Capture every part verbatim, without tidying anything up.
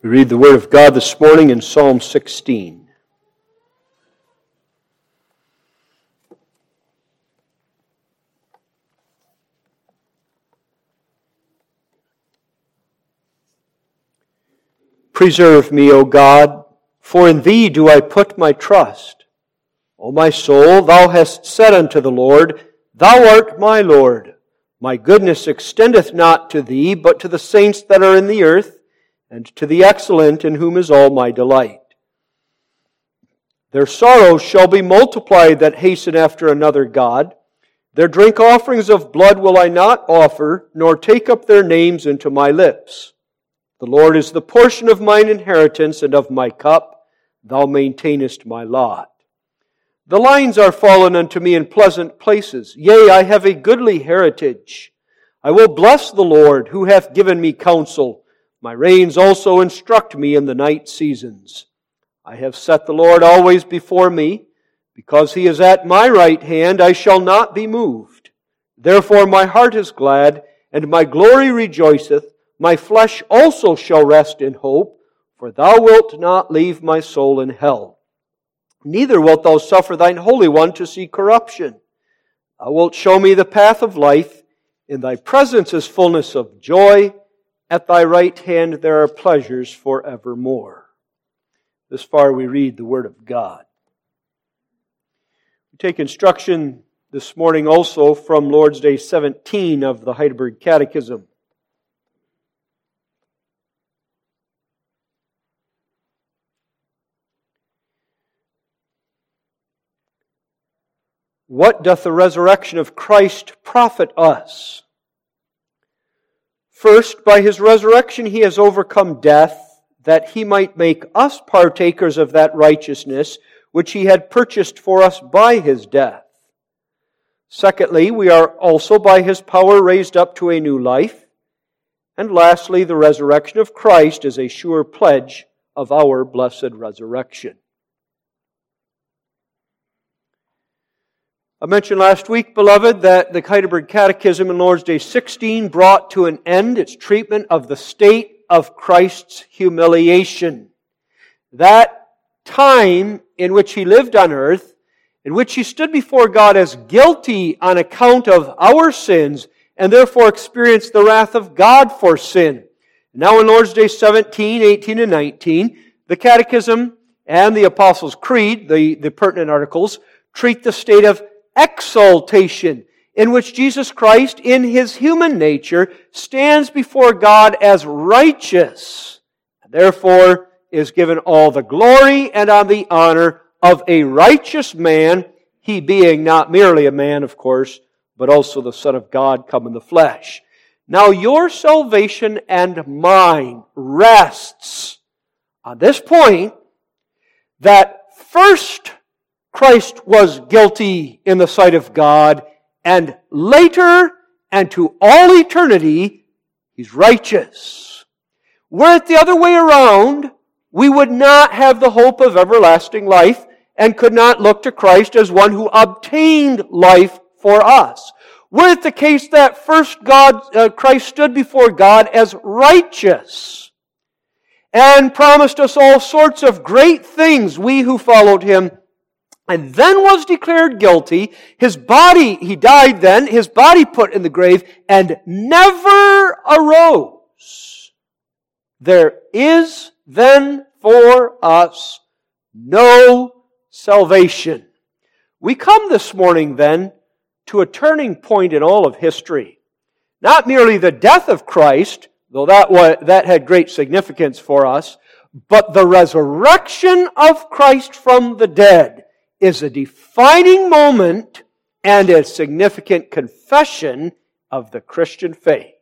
We read the Word of God this morning in Psalm sixteen. Preserve me, O God, for in Thee do I put my trust. O my soul, Thou hast said unto the Lord, Thou art my Lord. My goodness extendeth not to Thee, but to the saints that are in the earth, and to the excellent in whom is all my delight. Their sorrows shall be multiplied that hasten after another God. Their drink offerings of blood will I not offer, nor take up their names into my lips. The Lord is the portion of mine inheritance and of my cup. Thou maintainest my lot. The lines are fallen unto me in pleasant places. Yea, I have a goodly heritage. I will bless the Lord, who hath given me counsel. My reins also instruct me in the night seasons. I have set the Lord always before me. Because He is at my right hand, I shall not be moved. Therefore my heart is glad, and my glory rejoiceth. My flesh also shall rest in hope, for Thou wilt not leave my soul in hell. Neither wilt Thou suffer Thine Holy One to see corruption. Thou wilt show me the path of life. In Thy presence is fullness of joy. At Thy right hand there are pleasures forevermore. This far we read the Word of God. We take instruction this morning also from Lord's Day seventeen of the Heidelberg Catechism. What doth the resurrection of Christ profit us? First, by His resurrection He has overcome death, that He might make us partakers of that righteousness which He had purchased for us by His death. Secondly, we are also by His power raised up to a new life. And lastly, the resurrection of Christ is a sure pledge of our blessed resurrection. I mentioned last week, beloved, that the Heidelberg Catechism in Lord's Day sixteen brought to an end its treatment of the state of Christ's humiliation. That time in which He lived on earth, in which He stood before God as guilty on account of our sins, and therefore experienced the wrath of God for sin. Now in Lord's Day seventeen, eighteen, and nineteen, the Catechism and the Apostles' Creed, the, the pertinent articles, treat the state of exaltation, in which Jesus Christ, in His human nature, stands before God as righteous, and therefore is given all the glory and all the honor of a righteous man, He being not merely a man, of course, but also the Son of God come in the flesh. Now your salvation and mine rests on this point, that first Christ was guilty in the sight of God, and later and to all eternity, He's righteous. Were it the other way around, we would not have the hope of everlasting life and could not look to Christ as one who obtained life for us. Were it the case that first God, uh, Christ stood before God as righteous and promised us all sorts of great things, we who followed Him, and then was declared guilty, His body, He died then, His body put in the grave, and never arose. There is then for us no salvation. We come this morning then to a turning point in all of history. Not merely the death of Christ, though that was, that had great significance for us, but the resurrection of Christ from the dead is a defining moment and a significant confession of the Christian faith.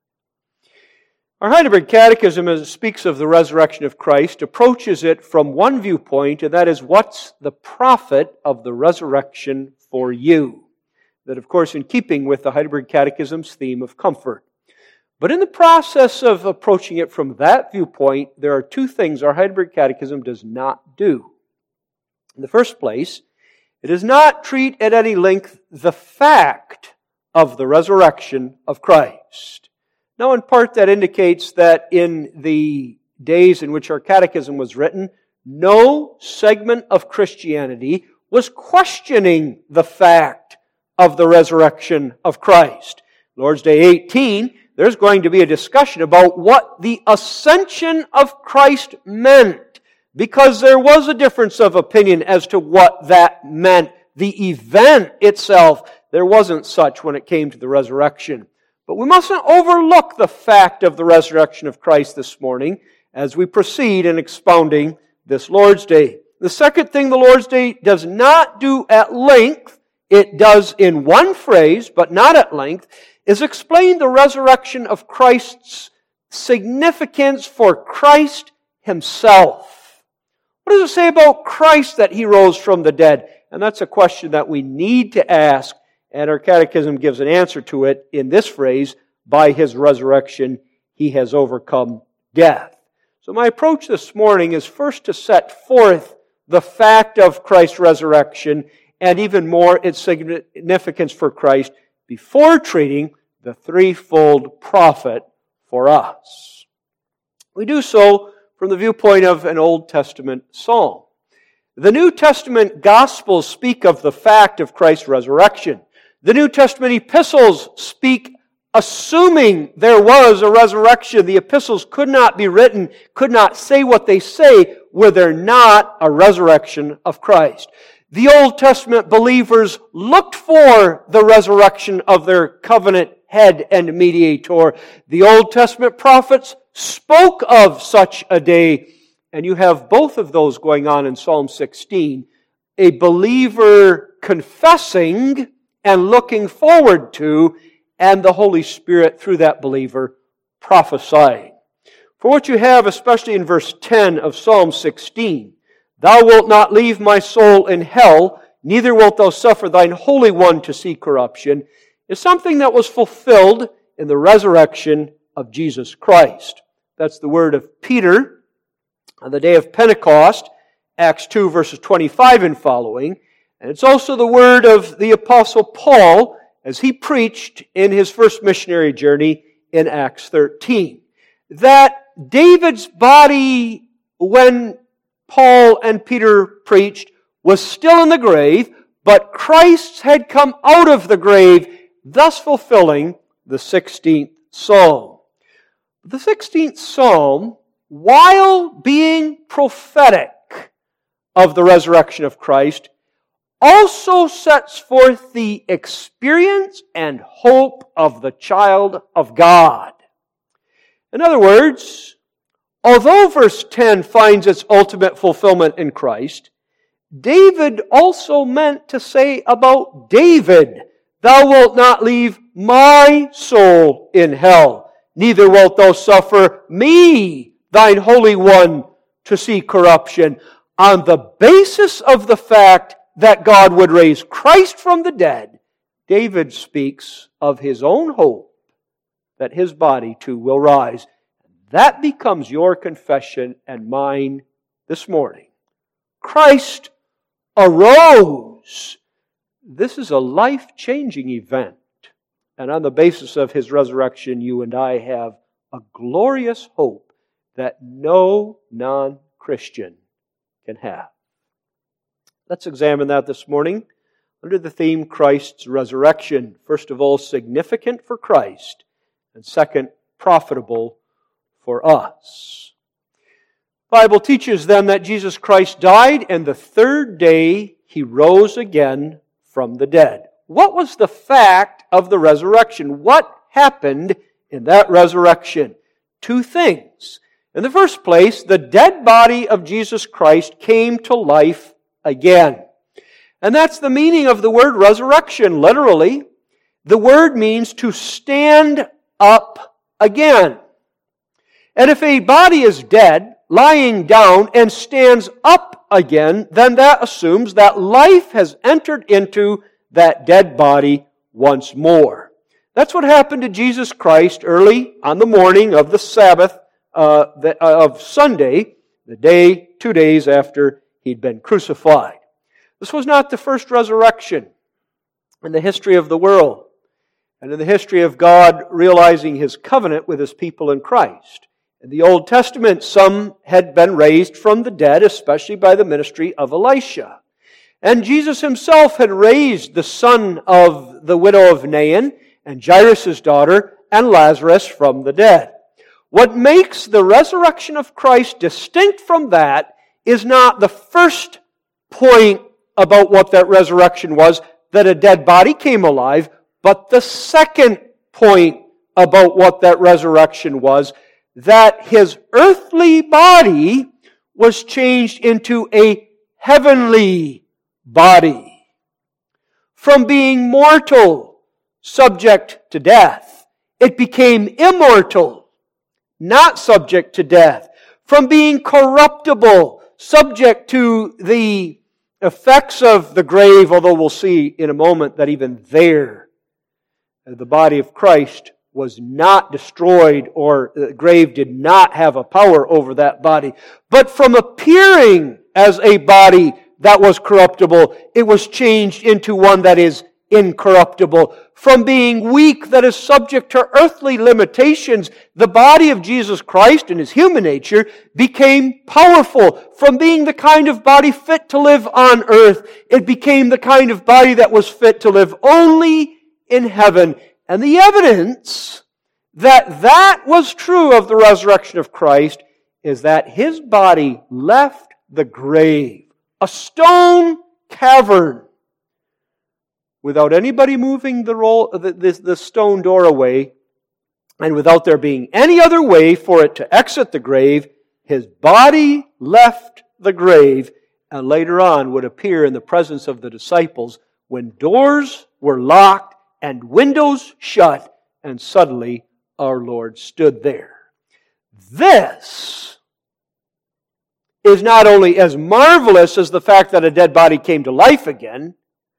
Our Heidelberg Catechism, as it speaks of the resurrection of Christ, approaches it from one viewpoint, and that is, what's the profit of the resurrection for you? That, of course, in keeping with the Heidelberg Catechism's theme of comfort. But in the process of approaching it from that viewpoint, there are two things our Heidelberg Catechism does not do. In the first place, it does not treat at any length the fact of the resurrection of Christ. Now, in part, that indicates that in the days in which our catechism was written, no segment of Christianity was questioning the fact of the resurrection of Christ. Lord's Day eighteen, there's going to be a discussion about what the ascension of Christ meant, because there was a difference of opinion as to what that meant. The event itself, there wasn't such when it came to the resurrection. But we mustn't overlook the fact of the resurrection of Christ this morning as we proceed in expounding this Lord's Day. The second thing the Lord's Day does not do at length, it does in one phrase, but not at length, is explain the resurrection of Christ's significance for Christ Himself. What does it say about Christ that He rose from the dead? And that's a question that we need to ask, and our catechism gives an answer to it in this phrase, by His resurrection He has overcome death. So my approach this morning is first to set forth the fact of Christ's resurrection, and even more its significance for Christ, before treating the threefold prophet for us. We do so from the viewpoint of an Old Testament psalm. The New Testament Gospels speak of the fact of Christ's resurrection. The New Testament epistles speak assuming there was a resurrection. The epistles could not be written, could not say what they say, were there not a resurrection of Christ. The Old Testament believers looked for the resurrection of their covenant head and mediator. The Old Testament prophets spoke of such a day, and you have both of those going on in Psalm sixteen. A believer confessing and looking forward to, and the Holy Spirit through that believer prophesying. For what you have, especially in verse ten of Psalm sixteen, Thou wilt not leave my soul in hell, neither wilt thou suffer thine Holy One to see corruption, is something that was fulfilled in the resurrection of Jesus Christ. That's the word of Peter on the day of Pentecost, Acts two verses twenty-five and following. And it's also the word of the Apostle Paul as he preached in his first missionary journey in Acts thirteen. That David's body, when Paul and Peter preached, was still in the grave, but Christ had come out of the grave, thus fulfilling the sixteenth Psalm. The sixteenth Psalm, while being prophetic of the resurrection of Christ, also sets forth the experience and hope of the child of God. In other words, although verse ten finds its ultimate fulfillment in Christ, David also meant to say about David, Thou wilt not leave my soul in hell, neither wilt thou suffer me, thine Holy One, to see corruption. On the basis of the fact that God would raise Christ from the dead, David speaks of his own hope that his body too will rise. That becomes your confession and mine this morning. Christ arose. This is a life-changing event. And on the basis of His resurrection, you and I have a glorious hope that no non-Christian can have. Let's examine that this morning under the theme Christ's resurrection. First of all, significant for Christ, and second, profitable for us. The Bible teaches then that Jesus Christ died, and the third day He rose again from the dead. What was the fact of the resurrection? What happened in that resurrection? Two things. In the first place, the dead body of Jesus Christ came to life again. And that's the meaning of the word resurrection. Literally, the word means to stand up again. And if a body is dead, lying down, and stands up again, then that assumes that life has entered into that dead body once more. That's what happened to Jesus Christ early on the morning of the Sabbath uh, the, uh, of Sunday, the day, two days after He'd been crucified. This was not the first resurrection in the history of the world and in the history of God realizing His covenant with His people in Christ. In the Old Testament, some had been raised from the dead, especially by the ministry of Elisha. And Jesus himself had raised the son of the widow of Nain and Jairus' daughter and Lazarus from the dead. What makes the resurrection of Christ distinct from that is not the first point about what that resurrection was, that a dead body came alive, but the second point about what that resurrection was, that his earthly body was changed into a heavenly body. From being mortal, subject to death, it became immortal, not subject to death. From being corruptible, subject to the effects of the grave, although we'll see in a moment that even there, the body of Christ was not destroyed, or the grave did not have a power over that body. But from appearing as a body that was corruptible, it was changed into one that is incorruptible. From being weak, that is subject to earthly limitations, the body of Jesus Christ in His human nature became powerful. From being the kind of body fit to live on earth, it became the kind of body that was fit to live only in heaven. And the evidence that that was true of the resurrection of Christ is that His body left the grave, a stone cavern, without anybody moving the, roll, the, the, the stone door away, and without there being any other way for it to exit the grave. His body left the grave, and later on would appear in the presence of the disciples when doors were locked and windows shut, and suddenly our Lord stood there. This is not only as marvelous as the fact that a dead body came to life again,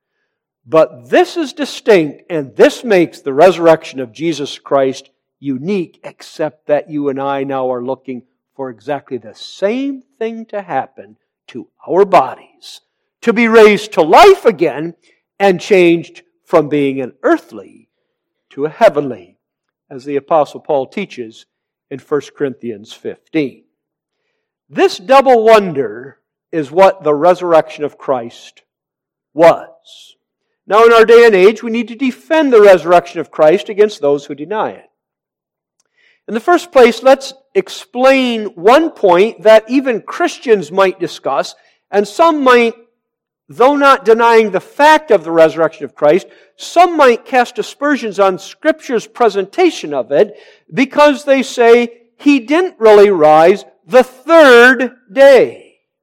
but this is distinct, and this makes the resurrection of Jesus Christ unique, except that you and I now are looking for exactly the same thing to happen to our bodies, to be raised to life again and changed from being an earthly to a heavenly, as the Apostle Paul teaches in First Corinthians fifteen. This double wonder is what the resurrection of Christ was. Now, in our day and age, we need to defend the resurrection of Christ against those who deny it. In the first place, let's explain one point that even Christians might discuss, and some might, though not denying the fact of the resurrection of Christ, some might cast aspersions on Scripture's presentation of it because they say He didn't really rise the third day.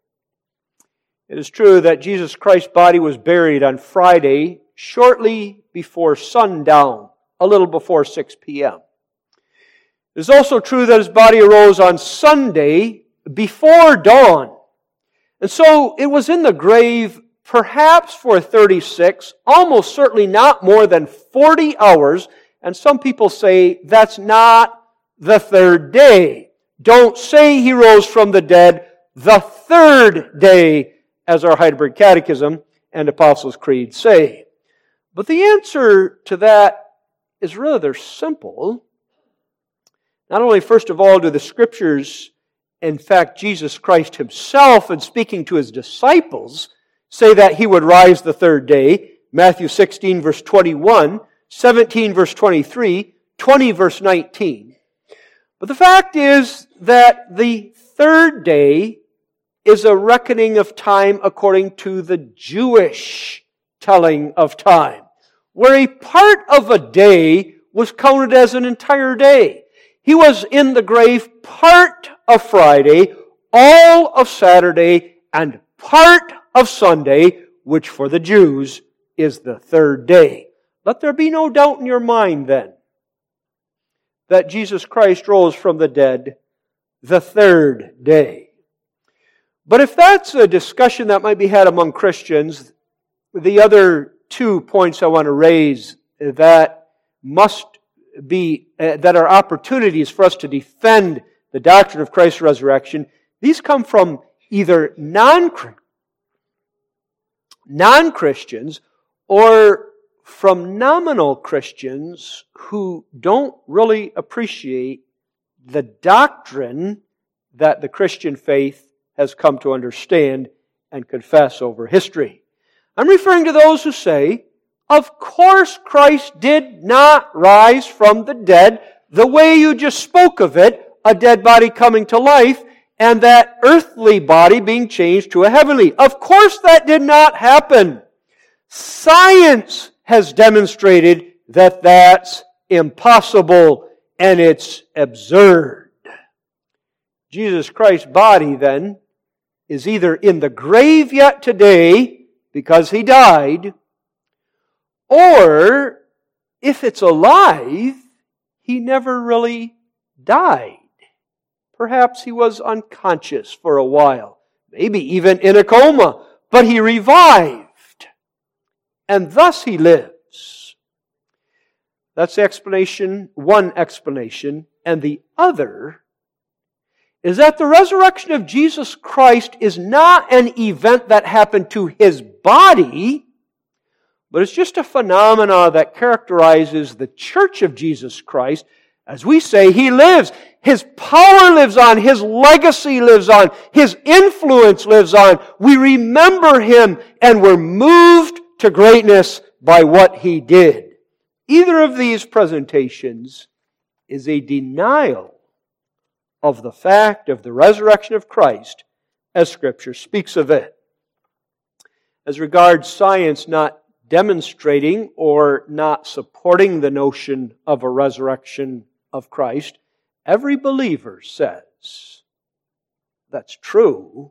It is true that Jesus Christ's body was buried on Friday shortly before sundown, a little before six p.m. It is also true that His body arose on Sunday before dawn. And so it was in the grave perhaps for thirty-six, almost certainly not more than forty hours, and some people say that's not the third day. Don't say He rose from the dead the third day, as our Heidelberg Catechism and Apostles' Creed say. But the answer to that is rather simple. Not only, first of all, do the Scriptures, in fact, Jesus Christ Himself, in speaking to His disciples, say that He would rise the third day. Matthew sixteen, verse twenty-one, seventeen, verse twenty-three, twenty, verse nineteen. But the fact is that the third day is a reckoning of time according to the Jewish telling of time, where a part of a day was counted as an entire day. He was in the grave part of Friday, all of Saturday, and part of Sunday, which for the Jews is the third day. Let there be no doubt in your mind then that Jesus Christ rose from the dead the third day. But if that's a discussion that might be had among Christians, the other two points I want to raise that must be, uh, that are opportunities for us to defend the doctrine of Christ's resurrection, these come from either non non-Christians or from nominal Christians who don't really appreciate the doctrine that the Christian faith has come to understand and confess over history. I'm referring to those who say, of course Christ did not rise from the dead the way you just spoke of it, a dead body coming to life, and that earthly body being changed to a heavenly. Of course that did not happen. Science has demonstrated that that's impossible and it's absurd. Jesus Christ's body, then, is either in the grave yet today because He died, or if it's alive, He never really died. Perhaps He was unconscious for a while, maybe even in a coma, but He revived, and thus He lives. That's the explanation, one explanation, and the other is that the resurrection of Jesus Christ is not an event that happened to His body, but it's just a phenomena that characterizes the church of Jesus Christ. As we say, He lives. His power lives on. His legacy lives on. His influence lives on. We remember Him and we're moved to greatness by what He did. Either of these presentations is a denial of the fact of the resurrection of Christ as Scripture speaks of it. As regards science not demonstrating or not supporting the notion of a resurrection of Christ, every believer says that's true,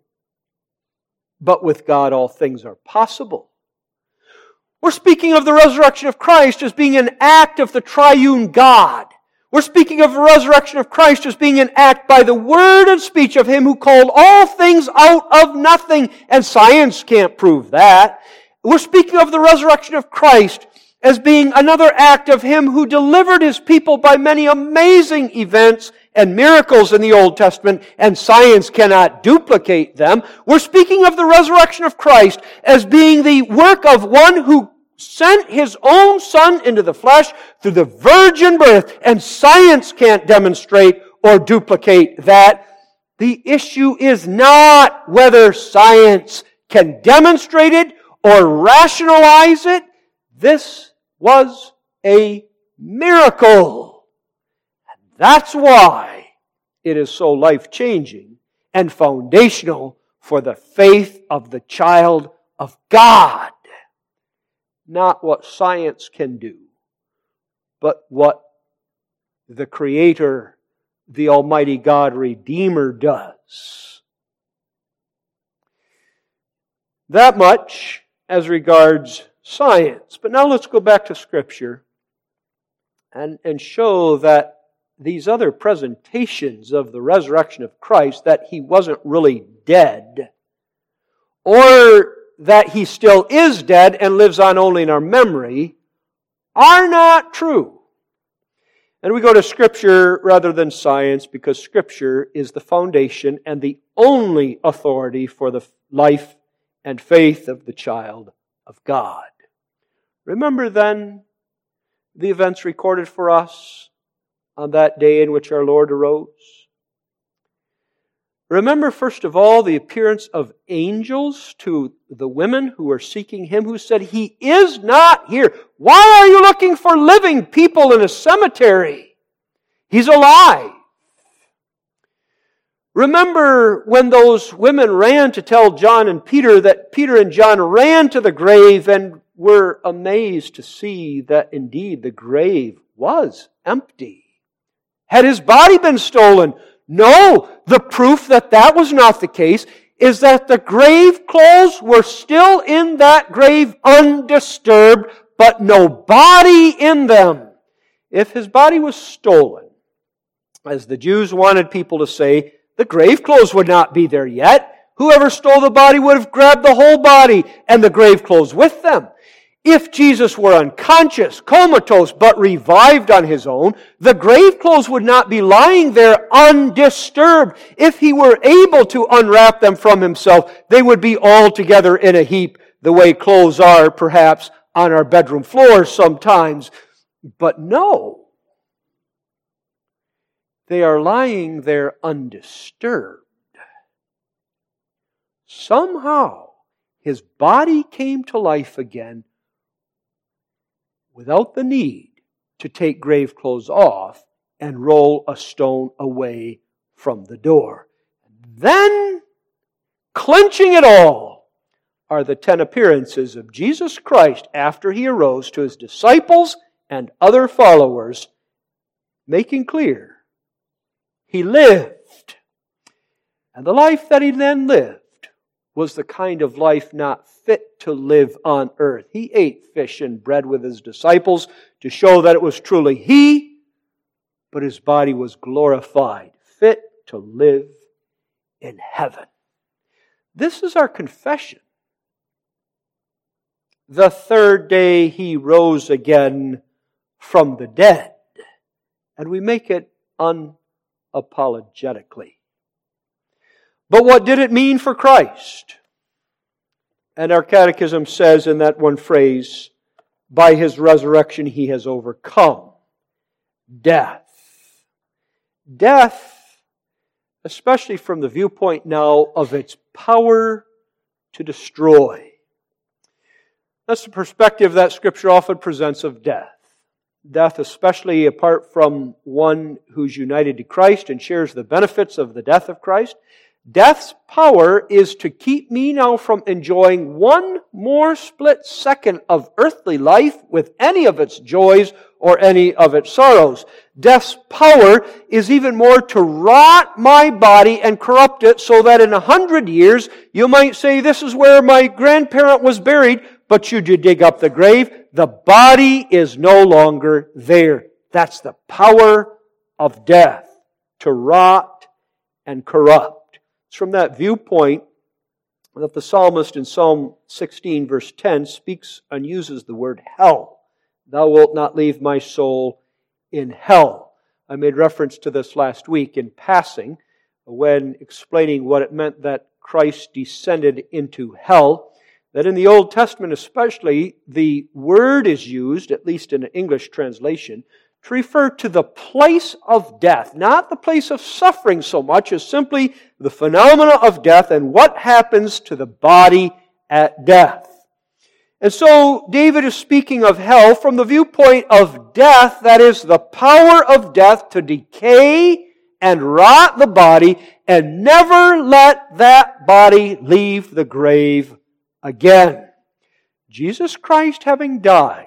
but with God all things are possible. We're speaking of the resurrection of Christ as being an act of the triune God. We're speaking of the resurrection of Christ as being an act by the word and speech of Him who called all things out of nothing, and science can't prove that. We're speaking of the resurrection of Christ as being another act of Him who delivered His people by many amazing events and miracles in the Old Testament, and science cannot duplicate them. We're speaking of the resurrection of Christ as being the work of one who sent His own Son into the flesh through the virgin birth, and science can't demonstrate or duplicate that. The issue is not whether science can demonstrate it or rationalize it. This was a miracle. And that's why it is so life-changing and foundational for the faith of the child of God. Not what science can do, but what the Creator, the Almighty God, Redeemer does. That much as regards science. But now let's go back to Scripture and, and show that these other presentations of the resurrection of Christ, that He wasn't really dead, or that He still is dead and lives on only in our memory, are not true. And we go to Scripture rather than science because Scripture is the foundation and the only authority for the life and faith of the child of God. Remember then the events recorded for us on that day in which our Lord arose. Remember, first of all, the appearance of angels to the women who were seeking Him, who said, He is not here. Why are you looking for living people in a cemetery? He's alive. Remember when those women ran to tell John and Peter that Peter and John ran to the grave and were amazed to see that indeed the grave was empty. Had His body been stolen? No, the proof that that was not the case is that the grave clothes were still in that grave undisturbed, but no body in them. If His body was stolen, as the Jews wanted people to say, the grave clothes would not be there yet. Whoever stole the body would have grabbed the whole body and the grave clothes with them. If Jesus were unconscious, comatose, but revived on His own, the grave clothes would not be lying there undisturbed. If He were able to unwrap them from Himself, they would be all together in a heap, the way clothes are perhaps on our bedroom floors sometimes. But no. They are lying there undisturbed. Somehow, his body came to life again without the need to take grave clothes off and roll a stone away from the door. Then, clinching it all, are the ten appearances of Jesus Christ after He arose to His disciples and other followers, making clear He lived. And the life that He then lived was the kind of life not fit to live on earth. He ate fish and bread with His disciples to show that it was truly He, but His body was glorified, fit to live in heaven. This is our confession. The third day He rose again from the dead, and we make it unapologetically. But what did it mean for Christ? And our catechism says in that one phrase, by His resurrection He has overcome death. Death, especially from the viewpoint now of its power to destroy. That's the perspective that Scripture often presents of death. Death, especially apart from one who's united to Christ and shares the benefits of the death of Christ. Death's power is to keep me now from enjoying one more split second of earthly life with any of its joys or any of its sorrows. Death's power is even more to rot my body and corrupt it so that in a hundred years you might say, this is where my grandparent was buried, but should you dig up the grave, the body is no longer there. That's the power of death, to rot and corrupt. It's from that viewpoint that the psalmist in Psalm sixteen verse ten speaks and uses the word hell. Thou wilt not leave my soul in hell. I made reference to this last week in passing when explaining what it meant that Christ descended into hell. That in the Old Testament especially, the word is used, at least in an English translation, to refer to the place of death, not the place of suffering so much as simply the phenomena of death and what happens to the body at death. And so David is speaking of hell from the viewpoint of death, that is the power of death to decay and rot the body and never let that body leave the grave again. Jesus Christ, having died,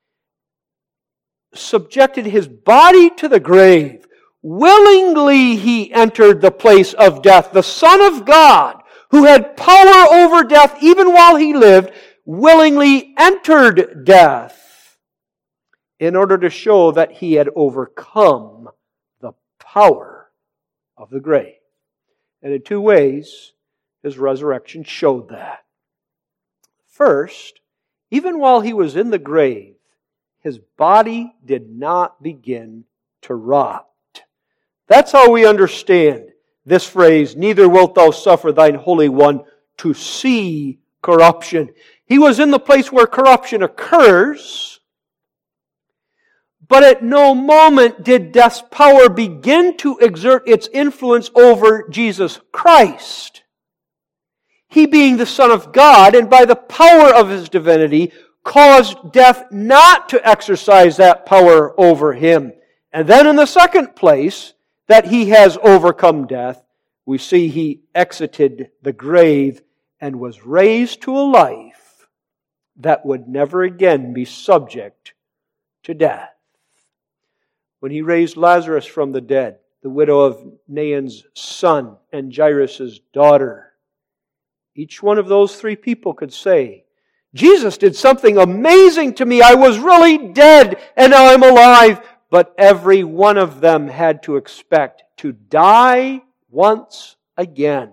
subjected His body to the grave. Willingly He entered the place of death. The Son of God, who had power over death even while He lived, willingly entered death in order to show that He had overcome the power of the grave. And in two ways, His resurrection showed that. First, even while He was in the grave, His body did not begin to rot. That's how we understand this phrase, neither wilt thou suffer thine Holy One to see corruption. He was in the place where corruption occurs, but at no moment did death's power begin to exert its influence over Jesus Christ. He, being the Son of God, and by the power of His divinity, caused death not to exercise that power over Him. And then in the second place, that He has overcome death, we see He exited the grave and was raised to a life that would never again be subject to death. When He raised Lazarus from the dead, the widow of Nain's son and Jairus' daughter, each one of those three people could say, Jesus did something amazing to me. I was really dead and now I'm alive. But every one of them had to expect to die once again.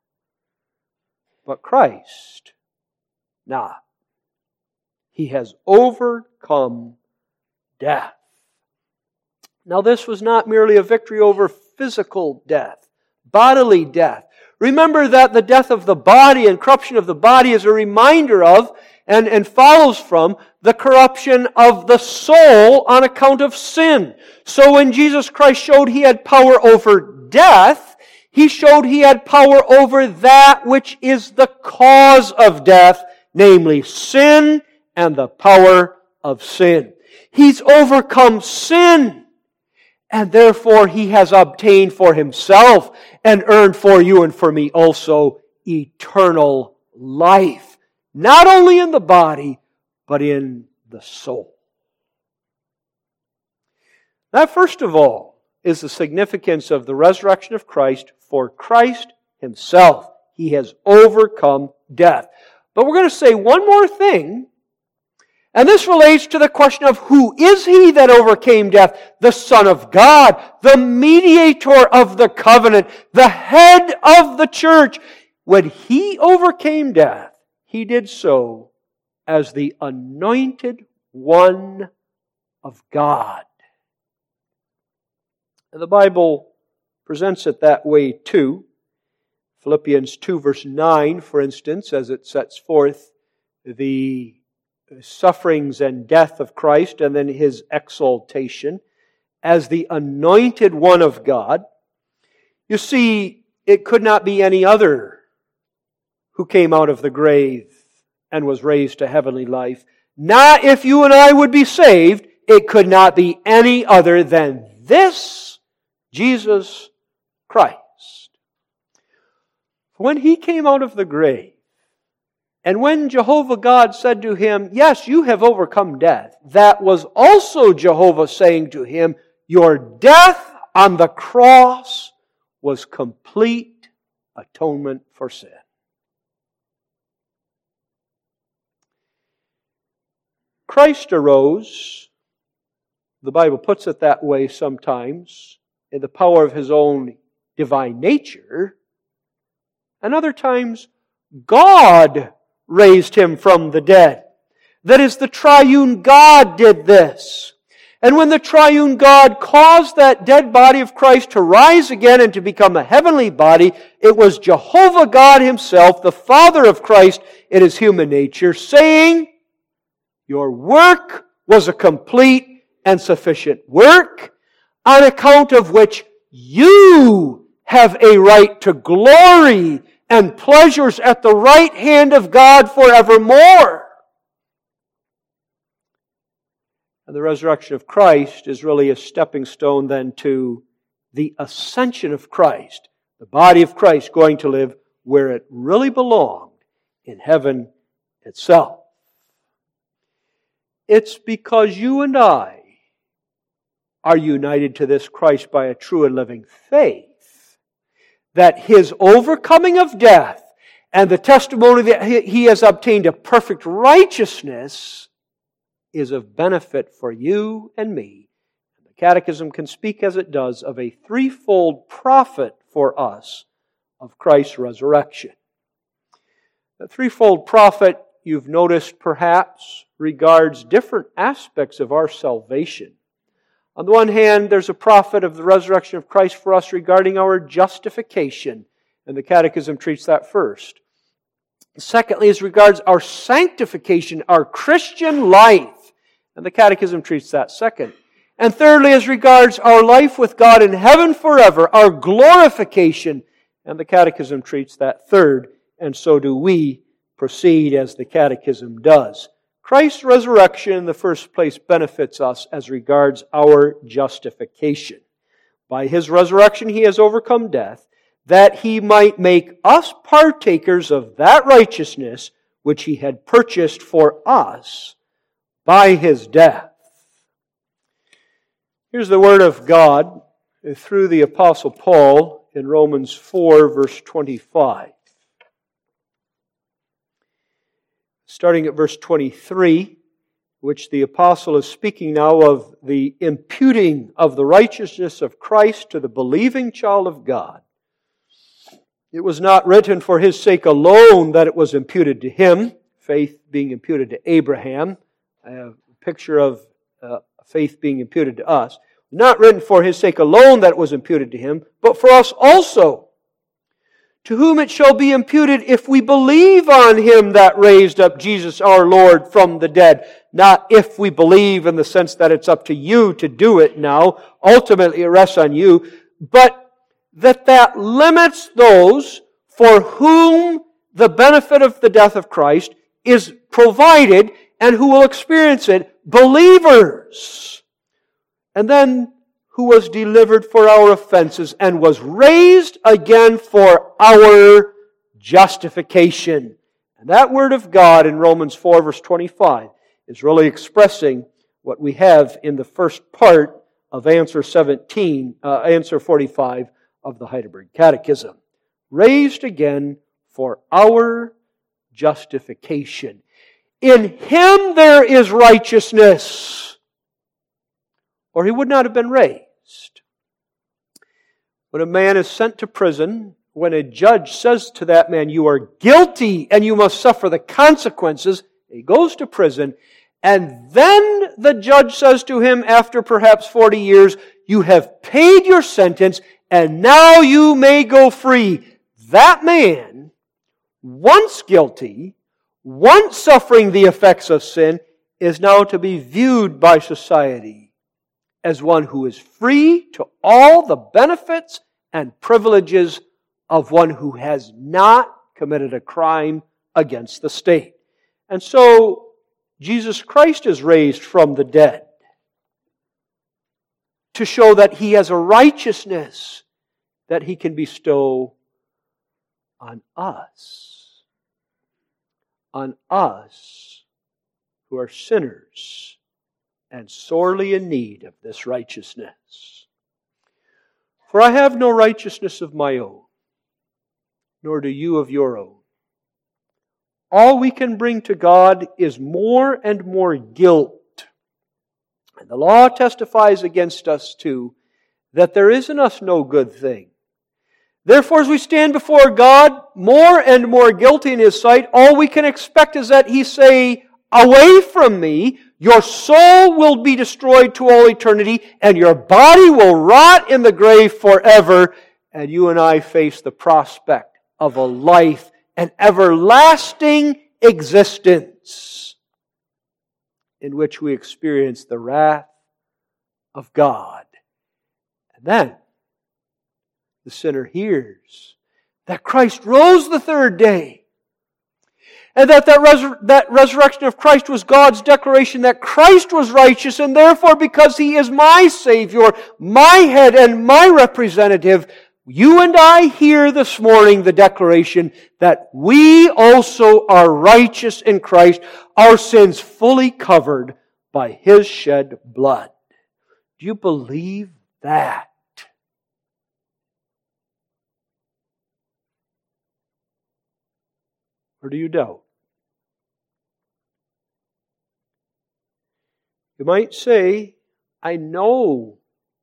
But Christ, not. He has overcome death. Now this was not merely a victory over physical death, bodily death. Remember that the death of the body and corruption of the body is a reminder of and, and follows from the corruption of the soul on account of sin. So when Jesus Christ showed He had power over death, He showed He had power over that which is the cause of death, namely sin and the power of sin. He's overcome sin, and therefore He has obtained for Himself and earned for you and for me also eternal life. Not only in the body, but in the soul. That, first of all, is the significance of the resurrection of Christ for Christ Himself. He has overcome death. But we're going to say one more thing, and this relates to the question of who is He that overcame death? The Son of God, the mediator of the covenant, the head of the church. When He overcame death, He did so as the anointed one of God. And the Bible presents it that way too. Philippians two verse nine, for instance, as it sets forth the sufferings and death of Christ and then His exaltation as the anointed one of God. You see, it could not be any other who came out of the grave and was raised to heavenly life. Not if you and I would be saved, it could not be any other than this Jesus Christ. When He came out of the grave, and when Jehovah God said to Him, yes, you have overcome death, that was also Jehovah saying to Him, your death on the cross was complete atonement for sin. Christ arose, the Bible puts it that way sometimes, in the power of His own divine nature, and other times God raised Him from the dead. That is, the triune God did this. And when the triune God caused that dead body of Christ to rise again and to become a heavenly body, it was Jehovah God Himself, the Father of Christ in His human nature, saying, your work was a complete and sufficient work, on account of which you have a right to glory and pleasures at the right hand of God forevermore. And the resurrection of Christ is really a stepping stone then to the ascension of Christ, the body of Christ going to live where it really belonged, in heaven itself. It's because you and I are united to this Christ by a true and living faith that His overcoming of death and the testimony that He has obtained a perfect righteousness is of benefit for you and me. The Catechism can speak as it does of a threefold profit for us of Christ's resurrection. The threefold profit, you've noticed perhaps, regards different aspects of our salvation. On the one hand, there's a profit of the resurrection of Christ for us regarding our justification, and the Catechism treats that first. Secondly, as regards our sanctification, our Christian life, and the Catechism treats that second. And thirdly, as regards our life with God in heaven forever, our glorification, and the Catechism treats that third, and so do we proceed as the Catechism does. Christ's resurrection in the first place benefits us as regards our justification. By His resurrection He has overcome death, that He might make us partakers of that righteousness which He had purchased for us by His death. Here's the Word of God through the Apostle Paul in Romans four, verse twenty-five. Starting at verse twenty-three, which the apostle is speaking now of the imputing of the righteousness of Christ to the believing child of God. It was not written for his sake alone that it was imputed to him, faith being imputed to Abraham, a picture of uh, faith being imputed to us. Not written for his sake alone that it was imputed to him, but for us also, to whom it shall be imputed if we believe on Him that raised up Jesus our Lord from the dead. Not if we believe in the sense that it's up to you to do it now. Ultimately it rests on you. But that that limits those for whom the benefit of the death of Christ is provided and who will experience it, believers. And then who was delivered for our offenses and was raised again for our justification. And that word of God in Romans four verse twenty-five is really expressing what we have in the first part of answer seventeen, uh, answer forty-five of the Heidelberg Catechism. Raised again for our justification. In Him there is righteousness, or He would not have been raised. When a man is sent to prison, when a judge says to that man, you are guilty and you must suffer the consequences, he goes to prison, and then the judge says to him after perhaps forty years, you have paid your sentence and now you may go free. That man, once guilty, once suffering the effects of sin, is now to be viewed by society as one who is free to all the benefits and privileges of one who has not committed a crime against the state. And so, Jesus Christ is raised from the dead to show that He has a righteousness that He can bestow on us. On us who are sinners and sorely in need of this righteousness. For I have no righteousness of my own, nor do you of your own. All we can bring to God is more and more guilt. And the law testifies against us too, that there is in us no good thing. Therefore, as we stand before God, more and more guilty in His sight, all we can expect is that He say, away from me, your soul will be destroyed to all eternity, and your body will rot in the grave forever, and you and I face the prospect of a life, an everlasting existence, in which we experience the wrath of God. And then, the sinner hears that Christ rose the third day, and that that, resur- that resurrection of Christ was God's declaration that Christ was righteous, and therefore, because He is my Savior, my head, and my representative, you and I hear this morning the declaration that we also are righteous in Christ, our sins fully covered by His shed blood. Do you believe that? Or do you doubt? You might say, I know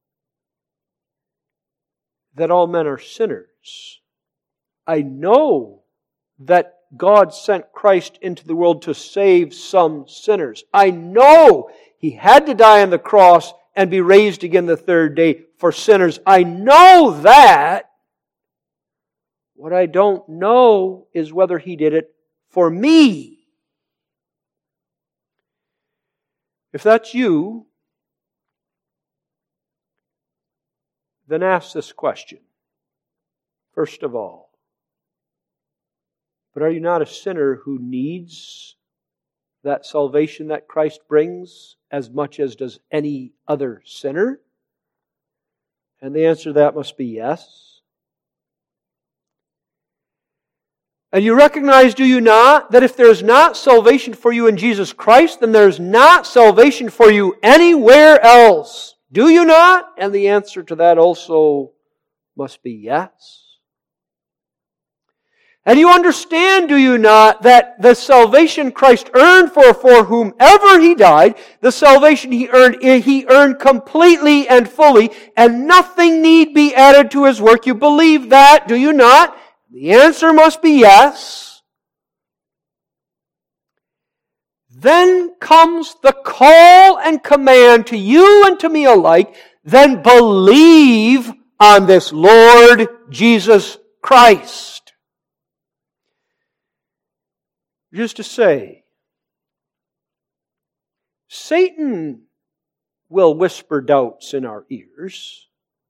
that all men are sinners. I know that God sent Christ into the world to save some sinners. I know He had to die on the cross and be raised again the third day for sinners. I know that. What I don't know is whether He did it for me. If that's you, then ask this question. First of all, but are you not a sinner who needs that salvation that Christ brings as much as does any other sinner? And the answer to that must be yes. And you recognize, do you not, that if there's not salvation for you in Jesus Christ, then there's not salvation for you anywhere else? Do you not? And the answer to that also must be yes. And you understand, do you not, that the salvation Christ earned for, for whomever He died, the salvation He earned, He earned completely and fully, and nothing need be added to His work. You believe that, do you not? The answer must be yes. Then comes the call and command to you and to me alike, then believe on this Lord Jesus Christ. Just to say, Satan will whisper doubts in our ears.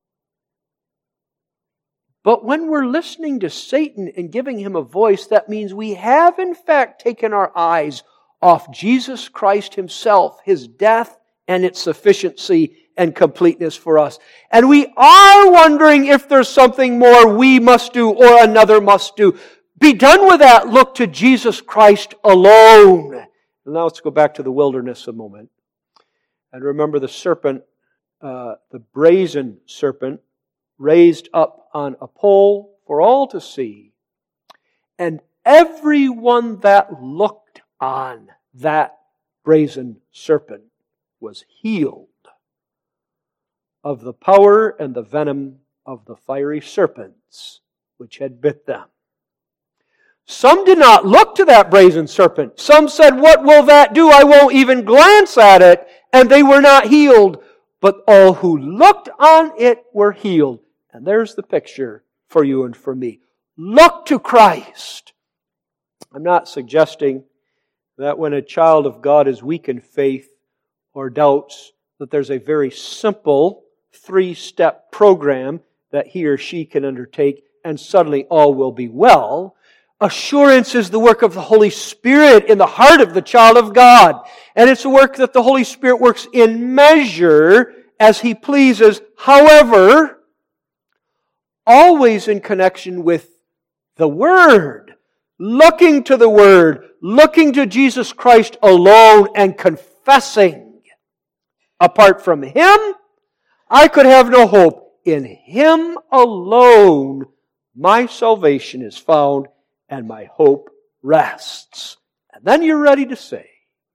But when we're listening to Satan and giving him a voice, that means we have in fact taken our eyes off Jesus Christ Himself, His death and its sufficiency and completeness for us. And we are wondering if there's something more we must do or another must do. Be done with that. Look to Jesus Christ alone. And now let's go back to the wilderness a moment. And remember the serpent, uh, the brazen serpent, raised up on a pole for all to see. And everyone that looked on that brazen serpent was healed of the power and the venom of the fiery serpents which had bit them. Some did not look to that brazen serpent. Some said, "What will that do? I won't even glance at it." And they were not healed. But all who looked on it were healed. And there's the picture for you and for me. Look to Christ. I'm not suggesting that when a child of God is weak in faith or doubts, that there's a very simple three-step program that he or she can undertake and suddenly all will be well. Assurance is the work of the Holy Spirit in the heart of the child of God. And it's a work that the Holy Spirit works in measure as He pleases. However, always in connection with the Word. Looking to the Word. Looking to Jesus Christ alone and confessing. Apart from Him, I could have no hope. In Him alone, my salvation is found and my hope rests. And then you're ready to say,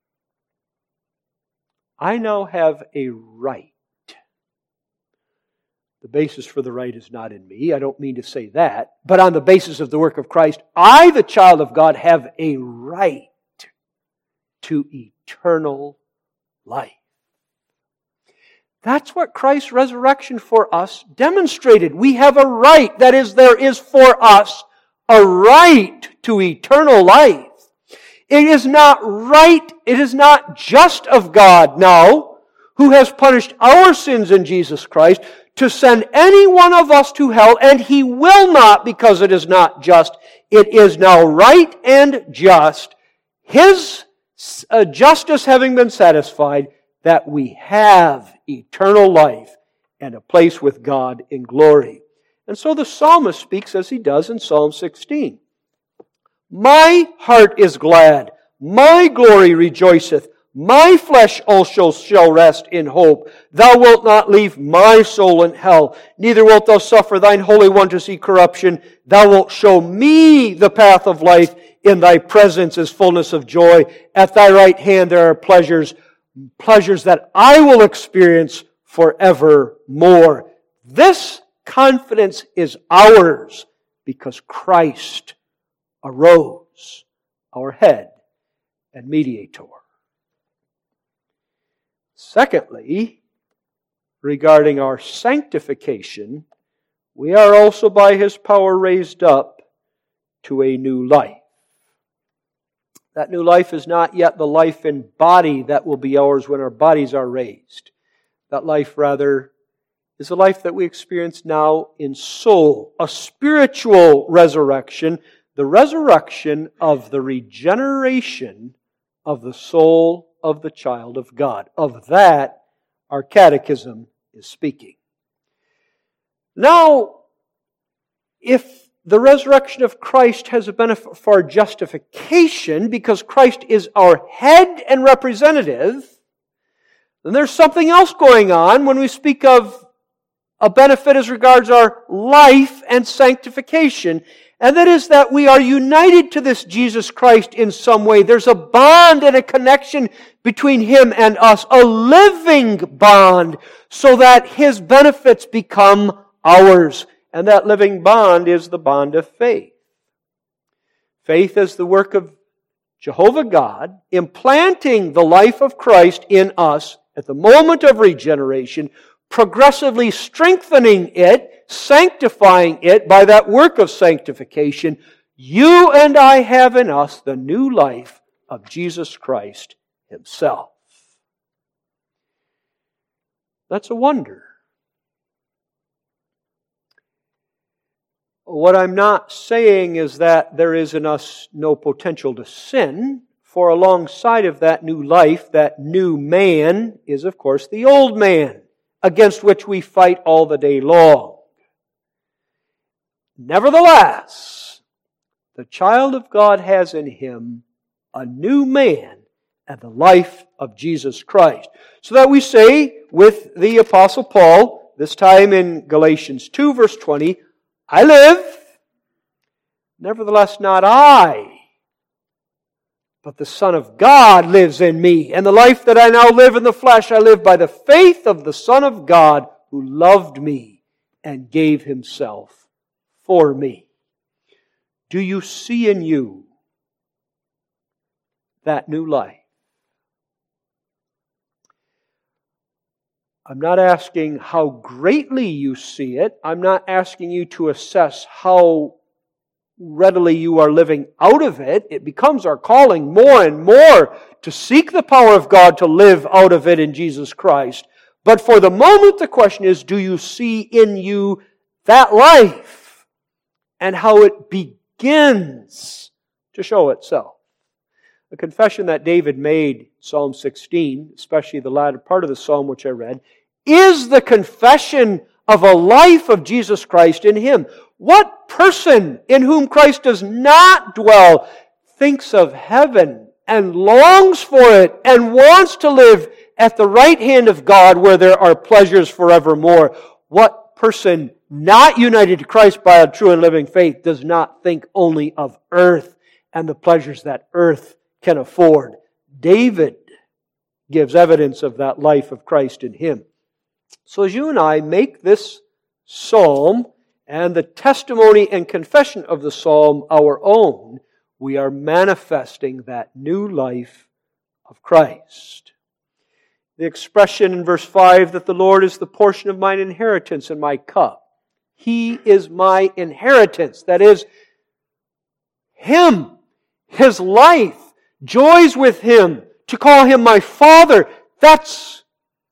I now have a right. The basis for the right is not in me. I don't mean to say that. But on the basis of the work of Christ, I, the child of God, have a right to eternal life. That's what Christ's resurrection for us demonstrated. We have a right. That is, there is for us a right to eternal life. It is not right, it is not just of God now, who has punished our sins in Jesus Christ, to send any one of us to hell, and He will not, because it is not just. It is now right and just, His uh, justice having been satisfied, that we have eternal life and a place with God in glory. And so the psalmist speaks as he does in Psalm sixteen. My heart is glad, my glory rejoiceth, my flesh also shall rest in hope. Thou wilt not leave my soul in hell, neither wilt thou suffer thine Holy One to see corruption. Thou wilt show me the path of life. In thy presence is fullness of joy. At thy right hand there are pleasures, pleasures that I will experience forevermore. This confidence is ours because Christ arose, our head and mediator. Secondly, regarding our sanctification, we are also by His power raised up to a new life. That new life is not yet the life in body that will be ours when our bodies are raised. That life, rather, is a life that we experience now in soul, a spiritual resurrection, the resurrection of the regeneration of the soul of the child of God. Of that, our catechism is speaking. Now, if the resurrection of Christ has a benefit for our justification, because Christ is our head and representative, then there's something else going on when we speak of a benefit as regards our life and sanctification. And that is that we are united to this Jesus Christ in some way. There's a bond and a connection between Him and us, a living bond, so that His benefits become ours. And that living bond is the bond of faith. Faith is the work of Jehovah God, implanting the life of Christ in us at the moment of regeneration, progressively strengthening it, sanctifying it by that work of sanctification, you and I have in us the new life of Jesus Christ Himself. That's a wonder. What I'm not saying is that there is in us no potential to sin, for alongside of that new life, that new man is, of course, the old man, against which we fight all the day long. Nevertheless, the child of God has in him a new man and the life of Jesus Christ. So that we say with the Apostle Paul, this time in Galatians two, verse twenty, I live, nevertheless not I, but the Son of God lives in me. And the life that I now live in the flesh, I live by the faith of the Son of God who loved me and gave Himself for me. Do you see in you that new life? I'm not asking how greatly you see it. I'm not asking you to assess how readily you are living out of it. It becomes our calling more and more to seek the power of God to live out of it in Jesus Christ. But for the moment, the question is, do you see in you that life and how it begins to show itself? The confession that David made, Psalm sixteen, especially the latter part of the psalm which I read, is the confession of a life of Jesus Christ in him. What person in whom Christ does not dwell thinks of heaven and longs for it and wants to live at the right hand of God where there are pleasures forevermore? What person not united to Christ by a true and living faith does not think only of earth and the pleasures that earth can afford? David gives evidence of that life of Christ in him. So as you and I make this psalm and the testimony and confession of the psalm our own, we are manifesting that new life of Christ. The expression in verse five that the Lord is the portion of mine inheritance and my cup. He is my inheritance. That is, Him, His life, joys with Him, to call Him my Father. That's,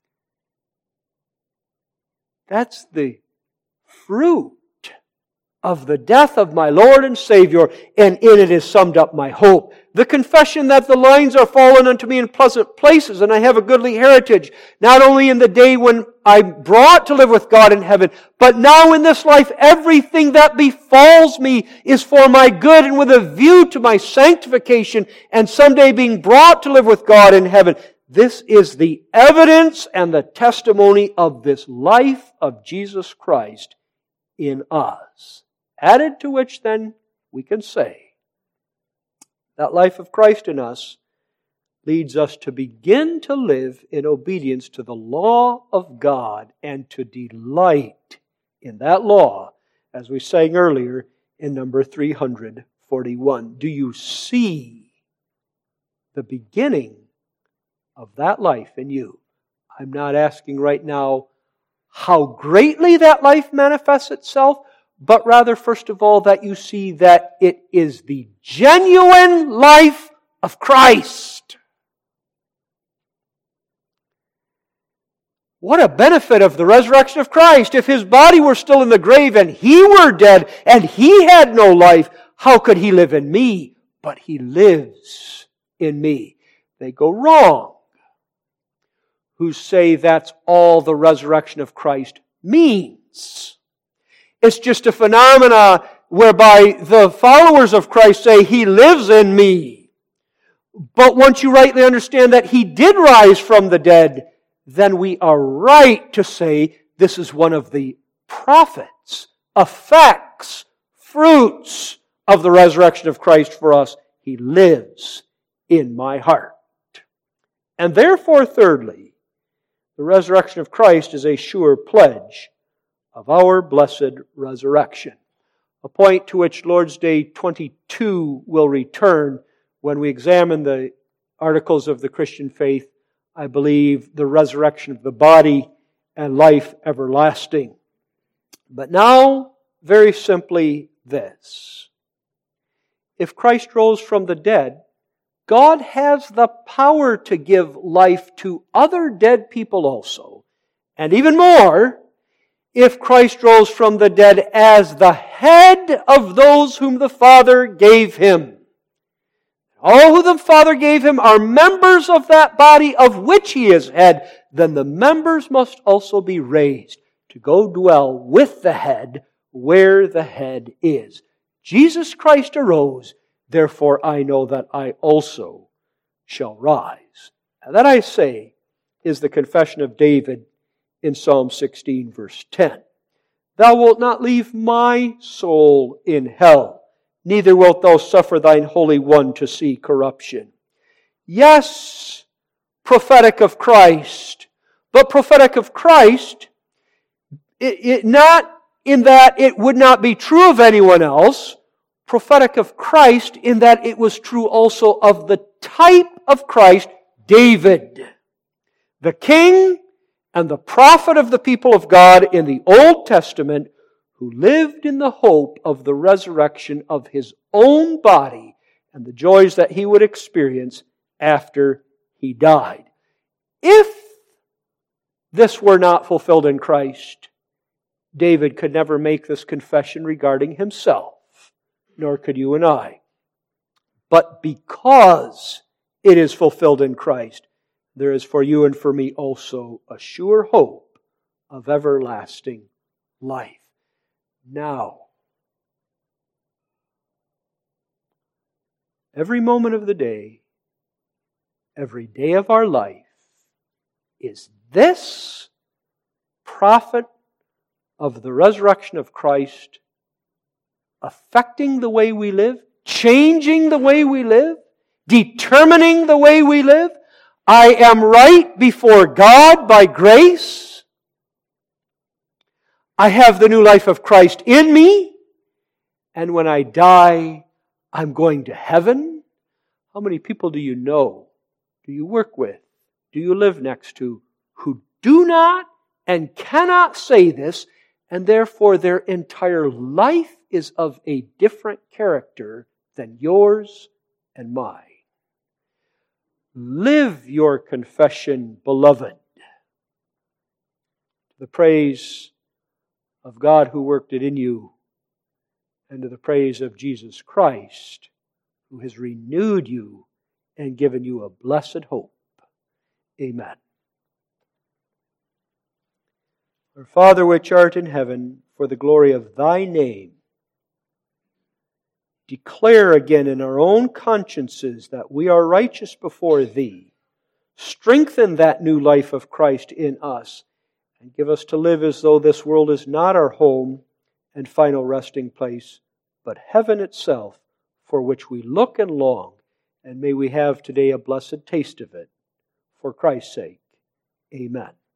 that's the fruit of the death of my Lord and Savior, and in it is summed up my hope. The confession that the lines are fallen unto me in pleasant places, and I have a goodly heritage, not only in the day when I'm brought to live with God in heaven, but now in this life, everything that befalls me is for my good and with a view to my sanctification, and someday being brought to live with God in heaven. This is the evidence and the testimony of this life of Jesus Christ in us. Added to which then we can say that life of Christ in us leads us to begin to live in obedience to the law of God and to delight in that law, as we sang earlier in number three hundred forty-one. Do you see the beginning of that life in you? I'm not asking right now how greatly that life manifests itself, but rather, first of all, that you see that it is the genuine life of Christ. What a benefit of the resurrection of Christ. If His body were still in the grave and He were dead and He had no life, how could He live in me? But He lives in me. They go wrong who say that's all the resurrection of Christ means. It's just a phenomena whereby the followers of Christ say, He lives in me. But once you rightly understand that He did rise from the dead, then we are right to say this is one of the profits, effects, fruits of the resurrection of Christ for us. He lives in my heart. And therefore, thirdly, the resurrection of Christ is a sure pledge of our blessed resurrection. A point to which Lord's Day twenty-two will return when we examine the articles of the Christian faith, I believe, the resurrection of the body and life everlasting. But now, very simply this. if Christ rose from the dead, God has the power to give life to other dead people also. And even more, if Christ rose from the dead as the head of those whom the Father gave Him. All who the Father gave Him are members of that body of which He is head. Then the members must also be raised to go dwell with the head where the head is. Jesus Christ arose, therefore I know that I also shall rise. And that, I say, is the confession of David in Psalm sixteen, verse ten. Thou wilt not leave my soul in hell, neither wilt thou suffer thine Holy One to see corruption. Yes, prophetic of Christ, but prophetic of Christ, it, it not in that it would not be true of anyone else, prophetic of Christ in that it was true also of the type of Christ, David, the king and the prophet of the people of God in the Old Testament, who lived in the hope of the resurrection of his own body and the joys that he would experience after he died. If this were not fulfilled in Christ, David could never make this confession regarding himself, nor could you and I. But because it is fulfilled in Christ, there is for you and for me also a sure hope of everlasting life. Now, every moment of the day, every day of our life, is this prophet of the resurrection of Christ affecting the way we live, changing the way we live, determining the way we live? I am right before God by grace. I have the new life of Christ in me. And when I die, I'm going to heaven. How many people do you know, do you work with, do you live next to, who do not and cannot say this, and therefore their entire life is of a different character than yours and mine? Live your confession, beloved, to the praise of God who worked it in you, and to the praise of Jesus Christ, who has renewed you and given you a blessed hope. Amen. Our Father which art in heaven, for the glory of Thy name, declare again in our own consciences that we are righteous before Thee. Strengthen that new life of Christ in us, and give us to live as though this world is not our home and final resting place, but heaven itself, for which we look and long, and may we have today a blessed taste of it. For Christ's sake, amen.